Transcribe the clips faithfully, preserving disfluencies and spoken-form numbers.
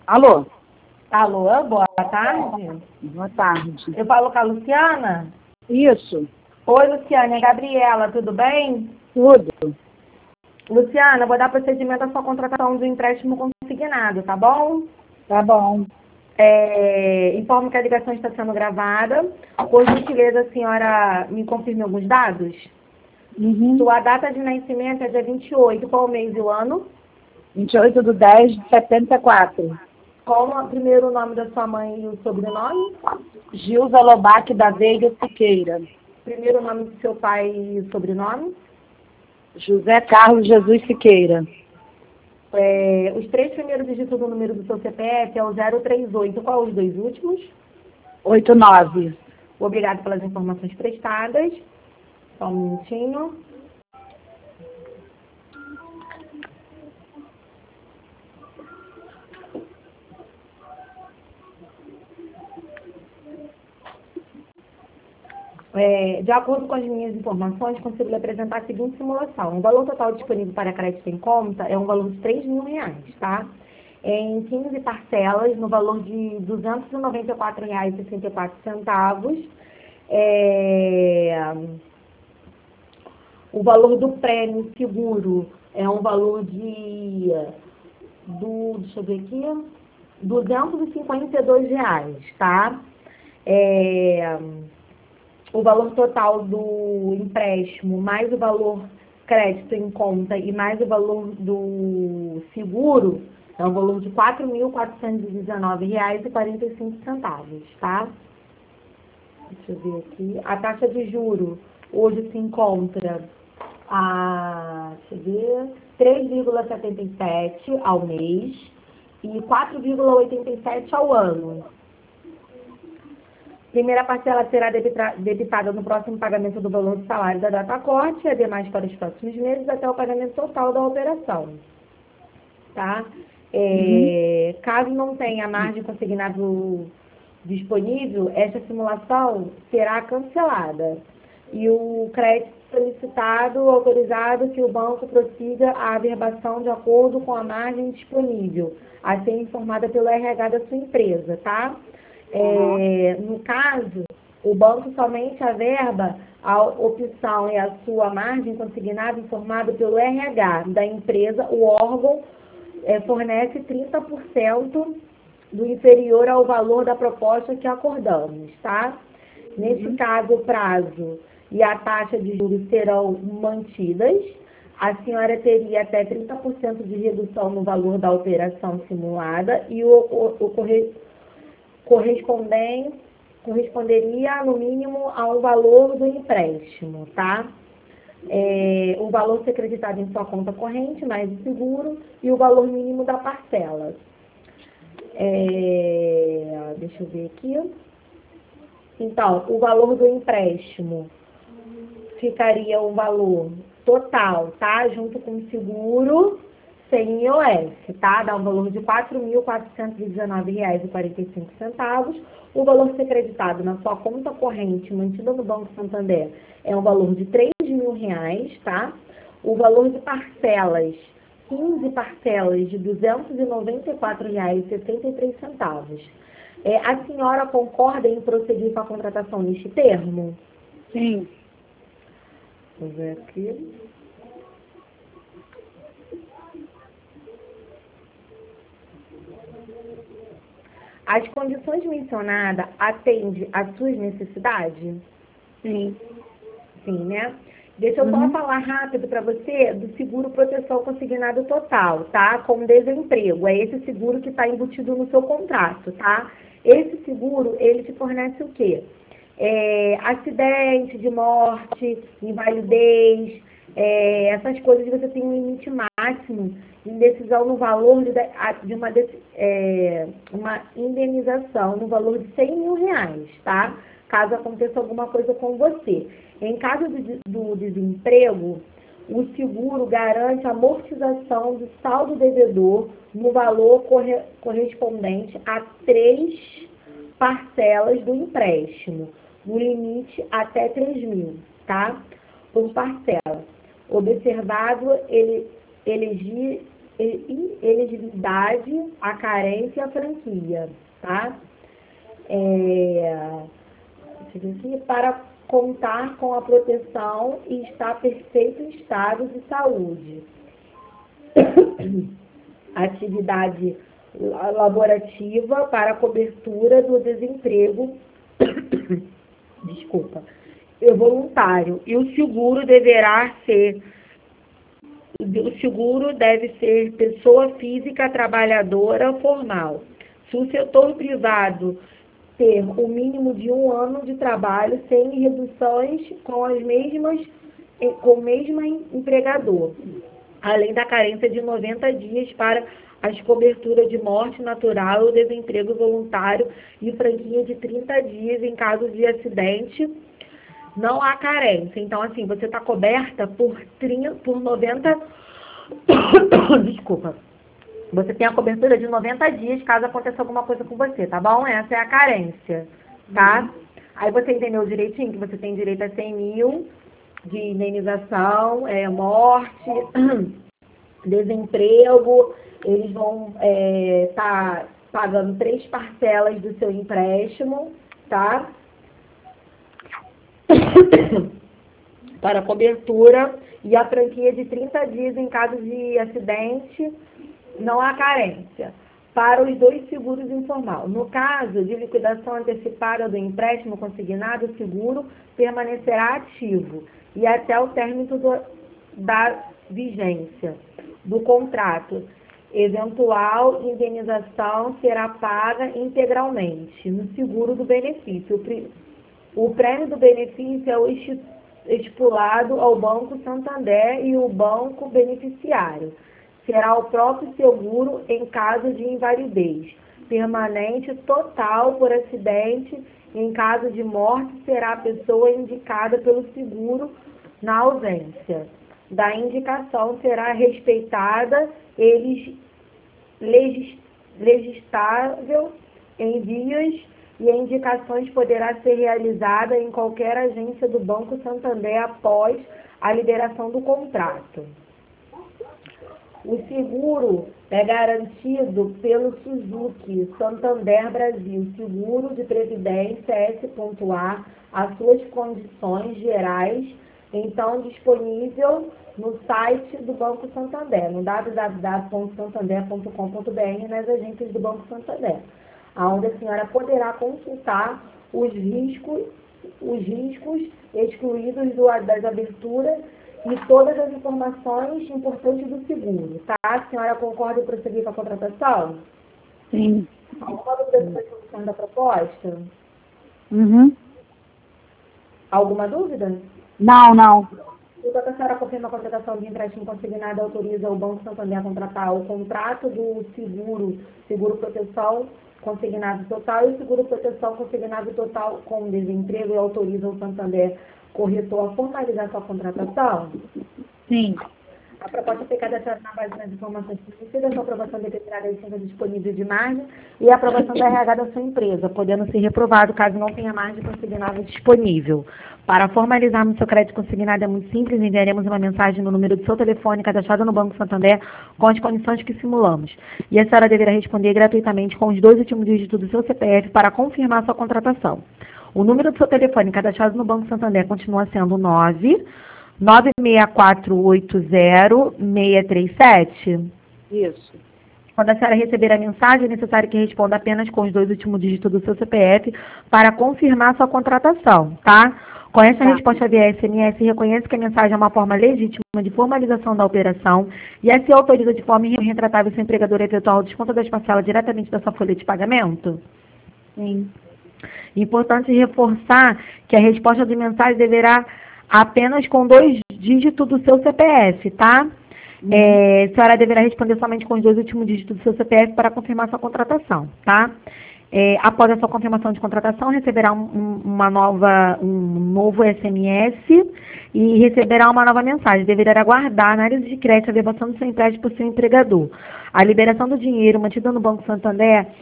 Alô? Alô, boa tarde. Boa tarde. Eu falo com a Luciana? Isso. Oi, Luciana, é Gabriela, tudo bem? Tudo. Luciana, vou dar procedimento à sua contratação do empréstimo consignado, tá bom? Tá bom. É, informo que a ligação está sendo gravada. Por gentileza, a senhora me confirme alguns dados? Uhum. Sua data de nascimento é dia vinte e oito, qual o mês e o ano? vinte e oito de dez de setenta e quatro. Qual o primeiro nome da sua mãe e o sobrenome? Gilza Lobac da Veiga Siqueira. Primeiro nome do seu pai e o sobrenome? José Carlos Jesus Siqueira. É, os três primeiros dígitos do número do seu C P F é o zero três oito. Qual os dois últimos? oitenta e nove. Obrigada pelas informações prestadas. Só um minutinho. É, de acordo com as minhas informações, consigo lhe apresentar a seguinte simulação. O valor total disponível para crédito em conta é um valor de três mil reais, tá? Em quinze parcelas, no valor de duzentos e noventa e quatro reais e sessenta e quatro centavos. É, o valor do prêmio seguro é um valor de, do, deixa eu ver aqui, duzentos e cinquenta e dois reais, tá? É, o valor total do empréstimo, mais o valor crédito em conta e mais o valor do seguro, é um valor de quatro mil quatrocentos e dezenove reais e quarenta e cinco centavos, tá? Deixa eu ver aqui. A taxa de juro hoje se encontra a, deixa eu ver, três vírgula setenta e sete ao mês e quatro vírgula oitenta e sete ao ano. Primeira parcela será debita- debitada no próximo pagamento do valor do salário da data corte e a demais para os próximos meses até o pagamento total da operação. Tá? É, Uhum. Caso não tenha margem consignado disponível, esta simulação será cancelada e o crédito solicitado autorizado que o banco prossiga a averbação de acordo com a margem disponível, a ser informada pelo R H da sua empresa, tá? É, no caso, o banco somente averba a opção e a sua margem consignada informada pelo R H da empresa, o órgão é, fornece trinta por cento do inferior ao valor da proposta que acordamos, tá? Nesse Uhum. caso, o prazo e a taxa de juros serão mantidas. A senhora teria até trinta por cento de redução no valor da operação simulada e o, o, o corre, correspondem, corresponderia, no mínimo, ao valor do empréstimo, tá? É, o valor ser creditado em sua conta corrente, mais o seguro, e o valor mínimo da parcela. É, deixa eu ver aqui. Então, o valor do empréstimo ficaria o valor total, tá? Junto com o seguro, sem I O S, tá? Dá um valor de quatro mil quatrocentos e dezenove reais e quarenta e cinco centavos. O valor ser creditado na sua conta corrente, mantida no Banco Santander, é um valor de três mil reais, tá? O valor de parcelas, quinze parcelas de duzentos e noventa e quatro reais e sessenta e três centavos. É, a senhora concorda em prosseguir com a contratação neste termo? Sim. Vou ver aqui. As condições mencionadas atendem às suas necessidades? Sim. Sim, né? Deixa eu Uhum. só falar rápido para você do seguro proteção consignado total, tá? Com desemprego. É esse seguro que está embutido no seu contrato, tá? Esse seguro, ele te fornece o quê? É, acidente de morte, invalidez, é, essas coisas você tem um limite máximo de decisão no valor de, de uma, é, uma indenização no valor de cem mil reais, tá? Caso aconteça alguma coisa com você. Em caso de, do desemprego, o seguro garante a amortização do saldo devedor no valor corre, correspondente a três parcelas do empréstimo, no limite até três mil, tá? Por parcela. Observado ele, elegi, inelegibilidade, a carência e a franquia, tá? É, deixa eu ver aqui, para contar com a proteção e estar perfeito em estado de saúde. Atividade laborativa para cobertura do desemprego, desculpa, voluntário. E o seguro deverá ser, o seguro deve ser pessoa física trabalhadora formal. Se o setor privado ter o mínimo de um ano de trabalho sem reduções com as mesmas, com o mesmo empregador, além da carência de noventa dias para as coberturas de morte natural ou desemprego voluntário e franquia de trinta dias em caso de acidente, não há carência. Então, assim, você está coberta por, trinta, por noventa... Desculpa. Você tem a cobertura de noventa dias caso aconteça alguma coisa com você, tá bom? Essa é a carência, tá? Uhum. Aí você entendeu direitinho que você tem direito a cem mil de indenização, é, morte, desemprego. Eles vão estar é, tá pagando três parcelas do seu empréstimo, tá? Para cobertura e a franquia de trinta dias em caso de acidente, não há carência. Para os dois seguros informal. No caso de liquidação antecipada do empréstimo consignado, o seguro permanecerá ativo e até o término do, da vigência do contrato. Eventual indenização será paga integralmente no seguro do benefício. O prêmio do benefício é o estipulado ao Banco Santander e o banco beneficiário. Será o próprio seguro em caso de invalidez permanente total por acidente. Em caso de morte, será a pessoa indicada pelo seguro na ausência da indicação, será respeitada eles legislável em vias e a indicações poderá ser realizada em qualquer agência do Banco Santander após a liberação do contrato. O seguro é garantido pelo Suzuki Santander Brasil, seguro de previdência S A, as suas condições gerais, então disponível no site do Banco Santander, no w w w ponto santander ponto com ponto b r, nas agências do Banco Santander, onde a senhora poderá consultar os riscos, os riscos excluídos do, das aberturas e todas as informações importantes do seguro, tá? A senhora concorda em prosseguir com a contratação? Sim. Alguma dúvida sobre a solução da proposta? Uhum. Alguma dúvida? Não, não. Enquanto a senhora confirma a contratação de empréstimo consignado, autoriza o Banco Santander a contratar o contrato do seguro, seguro proteção consignado total e o seguro proteção consignado total com desemprego e autoriza o Santander corretor a formalizar sua contratação? Sim. A proposta foi cadastrada na base das informações fornecidas, sua aprovação determinada a licença disponível de margem e a aprovação da R H da sua empresa, podendo ser reprovado caso não tenha margem consignada disponível. Para formalizarmos seu crédito consignado é muito simples, enviaremos uma mensagem no número do seu telefone cadastrado no Banco Santander com as condições que simulamos. E a senhora deverá responder gratuitamente com os dois últimos dígitos do seu C P F para confirmar sua contratação. O número do seu telefone cadastrado no Banco Santander continua sendo nove nove seis quatro oito zero seis três sete. Isso. Quando a senhora receber a mensagem, é necessário que responda apenas com os dois últimos dígitos do seu C P F para confirmar sua contratação, tá? Com essa Tá. resposta via S M S, reconhece que a mensagem é uma forma legítima de formalização da operação e assim autoriza de forma irretratável seu empregador eventual desconto das parcelas diretamente da sua folha de pagamento? Sim. Importante reforçar que a resposta de mensagem deverá apenas com dois dígitos do seu C P F, tá? Uhum. É, a senhora deverá responder somente com os dois últimos dígitos do seu C P F para confirmar sua contratação, tá? É, após a sua confirmação de contratação, receberá um, um, uma nova, um novo S M S e receberá uma nova mensagem. Deverá aguardar a análise de crédito e a averbação do seu empréstimo por seu empregador. A liberação do dinheiro mantido no Banco Santander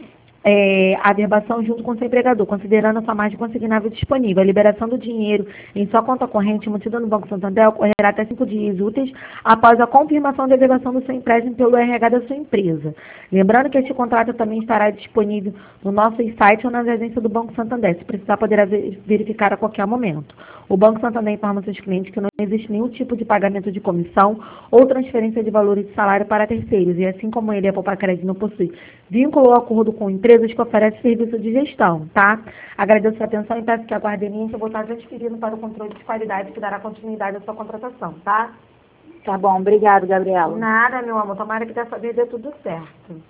é, a averbação junto com o seu empregador, considerando a sua margem consignável disponível. A liberação do dinheiro em sua conta corrente mantida no Banco Santander ocorrerá até cinco dias úteis após a confirmação da averbação do seu empréstimo pelo R H da sua empresa. Lembrando que este contrato também estará disponível no nosso site ou nas agências do Banco Santander, se precisar poderá verificar a qualquer momento. O Banco Santander informa seus clientes que não existe nenhum tipo de pagamento de comissão ou transferência de valores de salário para terceiros, e assim como ele, a Poupa Crédito não possui vínculo ou acordo com empresas que oferecem serviço de gestão, tá? Agradeço a atenção e peço que aguardem em que eu vou estar transferindo para o controle de qualidade que dará continuidade à sua contratação, tá? Tá bom, obrigado, Gabriela. Nada, meu amor. Tomara que dessa vez dê tudo certo.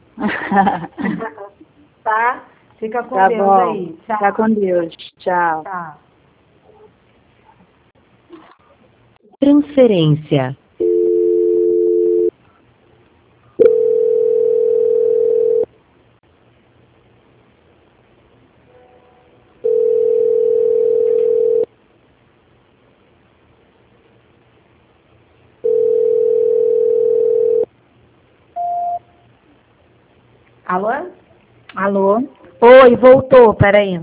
Tá? Fica com Tá Deus bom. aí. Tchau. Fica com Deus. Tchau. Tchau. Transferência. Alô? Alô? Oi, voltou. Peraí.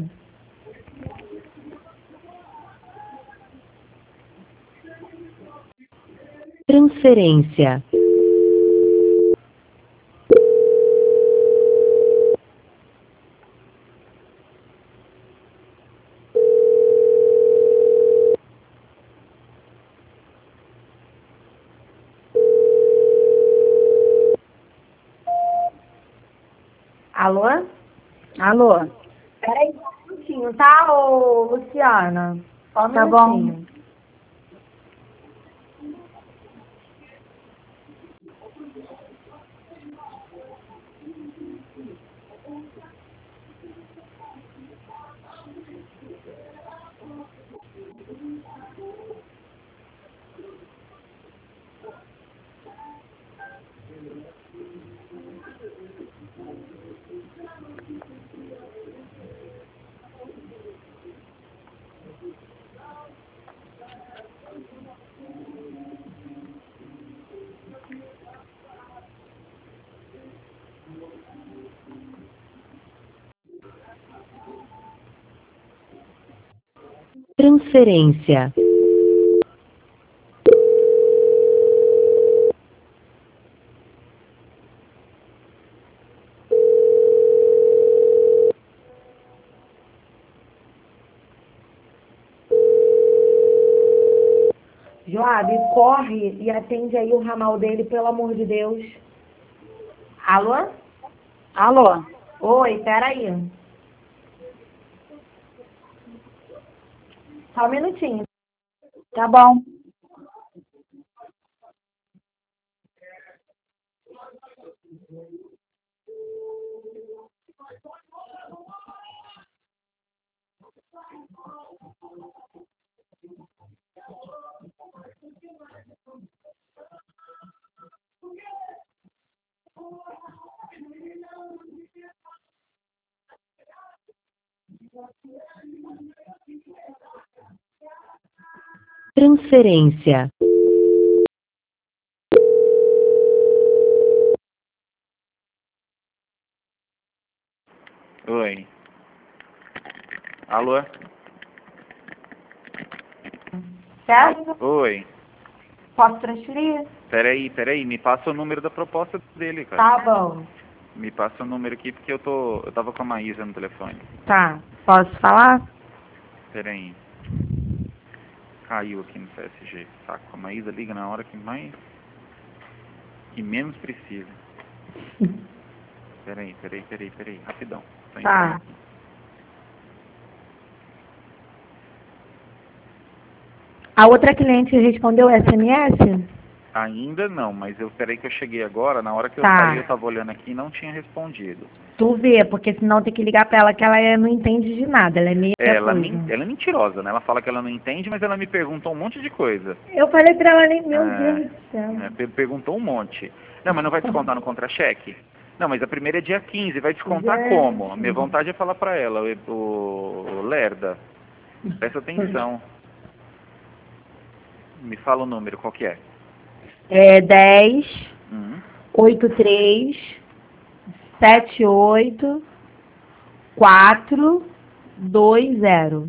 Transferência. Alô? Alô? Peraí só um minutinho, tá, ô, Luciana? Só um Tá bom. minutinho. Transferência. Joab, corre e atende aí o ramal dele, pelo amor de Deus. Alô? Alô? Oi, peraí. Só um minutinho. Tá bom. Transferência. Oi. Alô? Certo? Oi. Posso transferir? Peraí, peraí, me passa o número da proposta dele, cara. Tá bom. Me passa o número aqui porque eu tô. Eu tava com a Maísa no telefone. Tá. Posso falar? Peraí. Caiu aqui no C S G. Saco. A Maísa liga na hora que mais. Que menos precisa. Peraí, peraí, peraí, peraí. Rapidão. Tô Tá. entrando aqui. A outra cliente respondeu S M S? Ainda não, mas eu peraí que eu cheguei agora, na hora que eu Tá. saí eu tava olhando aqui e não tinha respondido. Tu vê, porque senão tem que ligar pra ela que ela é- não entende de nada, ela é meia Ela, coisa. men- ela é mentirosa, né? Ela fala que ela não entende, mas ela me perguntou um monte de coisa. Eu falei pra ela, nem, meu É, Deus do céu. é, per- perguntou um monte. Não, mas não vai descontar no contra-cheque? Não, mas a primeira é dia quinze, vai descontar Gente. como? A minha vontade é falar pra ela, o, o, o Lerda, presta atenção. Me fala o número, qual que é? É dez, Hum, oitenta e três, setenta e oito, quatro dois zero.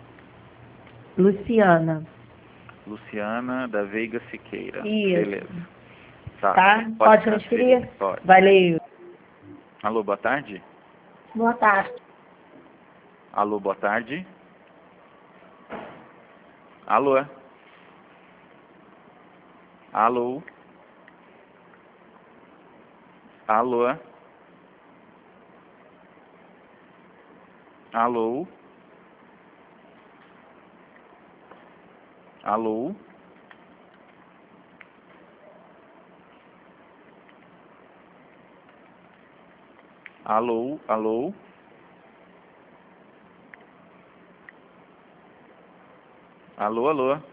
Luciana. Luciana da Veiga Siqueira. Isso. Beleza. Tá. Tá? Pode, Pode transferir? Pode. Valeu. Alô, boa tarde. Boa tarde. Alô, boa tarde. Alô. Alô. Alô. Alô. Alô. Alô, alô. Alô, alô.